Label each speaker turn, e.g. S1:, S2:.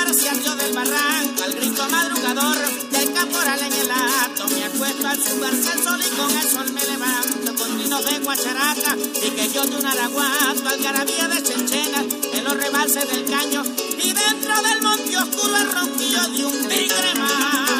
S1: alabarse al Dios del barranco, al grito madrugador del caporal en el acto. Me acuesto al sumarse el sol y con el sol me levanto, con trinos de guacharaca y que yo de un araguato, algarabía de chenchena en los rebalses del caño y dentro del monte oscuro el ronquillo de un tigre más.